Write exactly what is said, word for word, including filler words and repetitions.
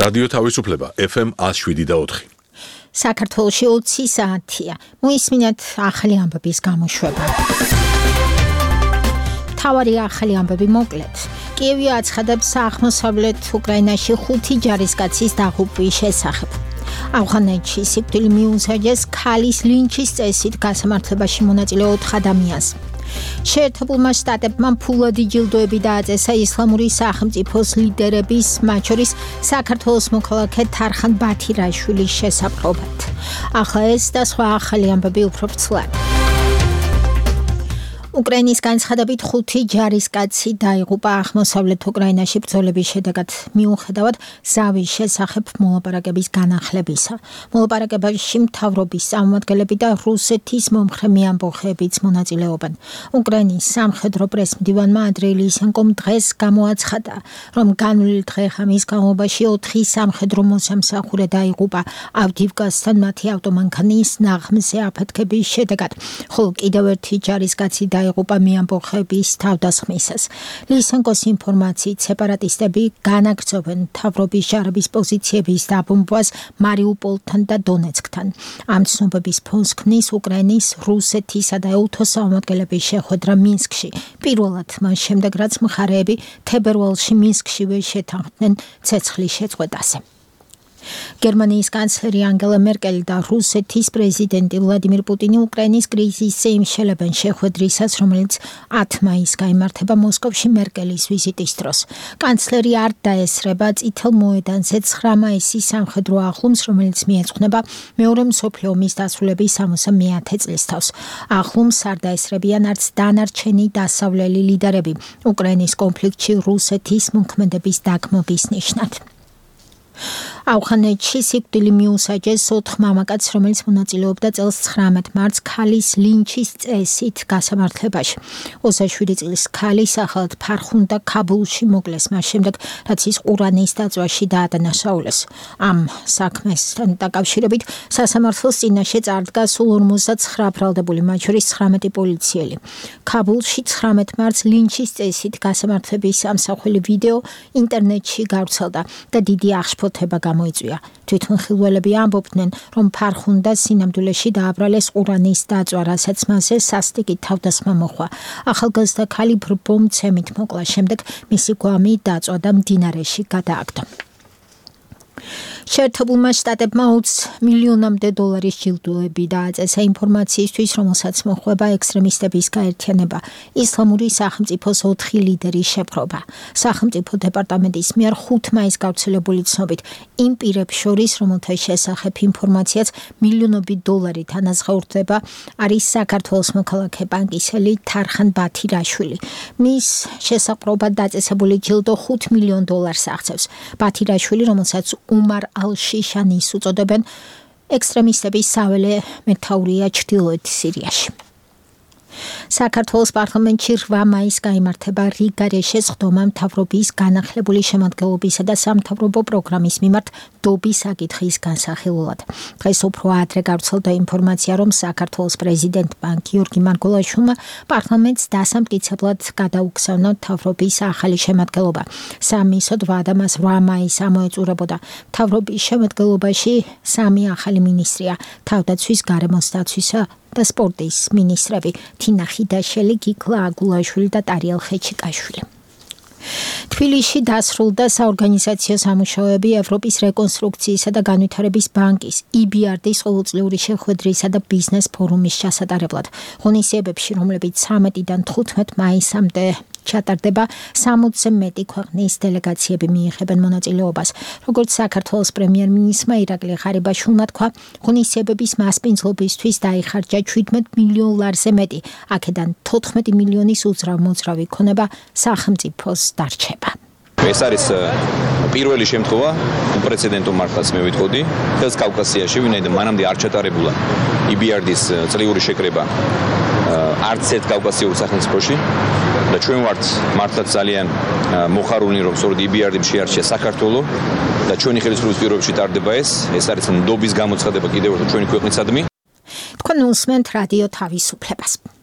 რადიო თავისუფლება ეფ ემ one oh seven და four. საქართველოში ოცი საათია. მოისმინეთ ახალი ამბების გამოშვება. მთავარი ახალი ამბები მოკლედ. კიევი აცხადებს აღმოსავლეთ უკრაინაში ხუთი ჯარისკაცის დაღუპვის შესახებ. ავღანეთში სიკვდილი მიუსაჯეს ქალის ლინჩის წესით გასამართლებაში მონაწილე ოთხ ადამიანს. შეერთებულმა შტატებმა ფულადი ჯილდოები დააწესა ისლამური სახელმწიფოს ლიდერების, მათ შორის საქართველოს მოქალაქე თარხან ბათირაშვილის შესაბრალად. ახლა ეს და სხვა ახალი ამბები უფრო ვრცლად. უკრაინის განცხადებით ხუთი ჯარისკაცი დაიღუპა აღმოსავლეთ უკრაინაში ბრძოლების შედეგად მიუხედავად ზავის შესახებ მოლაპარაკების განახლებისა. მოლაპარაკებაში მთავრობის წარმომადგენლები და რუსეთის მომხრე მეამბოხეებიც მონაწილეობენ. უკრაინის სამხედრო პრესმდივანმა ადრეი ლისენკომ დღეს გამოაცხადა, რომ განვლილ დღე-ღამის განმავლობაში ოთხი სამხედრო მოსამსახურე დაიღუპა ავდივკასთან მათი ავტომანქანის ნაღმზე აფეთქების შედეგად, ხოლო კიდევ ერთი ჯარისკაცი დაიღუპა მეამბოხეების თავდასხმისას. ლისენკოს ინფორმაციით სეპარატისტები განაგრძობენ მთავრობის ჯარების პოზიციების დაბომბვას მარიუპოლთან და დონეცკთან. ამ ცნობების ფონს ქმნის უკრაინის, რუსეთისა და ე-უთოს წარმომადგენლების შეხვედრა მინსკში. პირველად მას შემდეგ რაც მხარეები თებერვალში მინსკშივე შეთანხმდნენ ცეცხლის შეწყვეტაზე. გერმანიის კანცლერი ანგელა მერკელი და რუსეთის პრეზიდენტი ვლადიმირ პუტინი უკრაინის კრიზისზე იმშელებენ შეხვედრისას, რომელიც ათი მაისს გაიმართება მოსკოვში მერკელის ვიზიტის დროს. კანცლერი არ დაესწრება წითელ მოედანზე ცხრა მაისის სამხედრო ახლომს, რომელიც მიეძღვნება მეორე მსოფლიო ომის დასრულების სამოცდამეათე წლისთავს. ახლომს არ დაესწრებიან არც დანარჩენი დასავლელი ლიდერები უკრაინის კონფლიქტში რუსეთის მოქმედების დაგმობის ნიშნად. ავღანეთში სიკვდილი მიუსაჯეს ოთხ მამაკაცს, რომელიც მონაწილეობდა წელს ცხრამეტ მარტს ქალის ლინჩის წესით გასამართლებაში. ოცდაშვიდი წლის ქალი სახელად ფარხუნდა ქაბულში მოკლეს მას შემდეგ, რაც ის ყურანის დაწვაში დაადანაშაულეს. ამ საქმესთან დაკავშირებით სასამართლოს წინაშე წარდგა სულ ორმოცდაცხრა ბრალდებული, მათ შორის ცხრამეტი პოლიციელი. ქაბულში ცხრამეტ მარტს ლინჩის წესით გასამართლების ამსახველი ვიდეო ინტერნეტში გავრცელდა და დიდი აღშფოთება გამოიწვია. თვითმხილველები ამბობდნენ, რომ ფარხუნდა სინამდვილეში დააბრალეს ყურანის დაწვა, რასაც მასზე სასტიკი თავდასხმა მოჰყვა. ახალგაზრდა ქალი ბრბო-მცემით მოკლა, შემდეგ მისი გვამი დაწვა და მდინარეში გადააგდო. შეერთებულმა შტატებმა ოცი მილიონამდე დოლარის ჯილდოები დააწესა ინფორმაციისთვის, რომელსაც მოჰყვება ექსტრემისტების გაერთიანება. ისლამური სახელმწიფოს ოთხი ლიდერის შეპყრობა. სახელმწიფო დეპარტამენტის მიერ ხუთი მაისს გავრცელებული ცნობით, იმ პირებს შორის, რომელთა შესახებ ინფორმაციაც მილიონობით დოლარით ანაზღაურდება, არის საქართველოს მოქალაქე ბანკისელი თარხან ბათირაშვილი. მის შესაყრობად დაწესებული ჯილდო ხუთი მილიონ დოლარს აღწევს. ბათირაშვილი, რომელსაც უმარ ალ-შიშანის უწოდებენ, ექსტრემისტების საველე მეთაურია ჩრდილოეთ სირიაში. საქართველოს პარლამენტში რვა მაისს გაიმართება რიგარეშეს ხდომა მთავრობის განახლებული შემადგენლობისა და სამთავრობო პროგრამის მიმართ დობის საკითხის განსახილველად. დღეს უფრო ადრე გავრცელდა ინფორმაცია, რომ საქართველოს პრეზიდენტმა გიორგი მარგველაშვილმა პარლამენტს დასამტკიცებლად გადაუგზავნა მთავრობის ახალი შემადგენლობა. სამისოდ ვადამას რვა მაისს ამოეწურებოდა. მთავრობის შემადგენლობაში სამი ახალი მინისტრია: თავდაცვის, გარემოს დაცვისა და სპორტის მინისტრები თინა ხიდაშელი, გიკლა აგულაშვილი და ტარიელ ხეჩიკაშვილი. თბილისში დასრულდა საორგანიზაციო სამუშაოები ევროპის რეკონსტრუქციისა და განვითარების ბანკის ი ბი არ დის ყოველწლიური შეხვედრისა და ბიზნეს ფორუმის ჩასატარებლად. ღონისძიებებში, რომლებიც ცამეტიდან თხუთმეტ მაისამდე ჩატარდება, სამოცზე მეტი ქვეყნის დელეგაციები მიიღებენ მონაწილეობას. როგორც საქართველოს პრემიერ-მინისტრმა ირაკლი ღარიბაშვილმა თქვა, ღონისძიებების მასპინძლობისთვის დაიხარჯა შვიდმეტ მილიონ ლარზე მეტი, აქედან თოთხმეტი მილიონის უძრავ-მოძრავი ქონება სახელმწიფოს დარჩება. ეს არის პირველი შემთხვევა უპრეცედენტო მართლაც მე ვიტყოდი ხელს კავკასიაში, ვინაიდან მანამდე არ ჩატარებულა ი ბი არ დის წლიური შეკრება არც ერთ კავკასიურ სახელმწიფოში და ჩვენ ვართ მართლაც ძალიან მოხარული, რომ სწორედ ი ბი არ დიმ შეარჩია საქართველო და ჩვენი ხელისუფლების პირობებში ტარდება ეს. ეს არის ნდობის გამოცხადება კიდევ ერთხელ ჩვენი ქვეყნისადმი. თქვენ უსმენთ რადიო თავისუფლებას.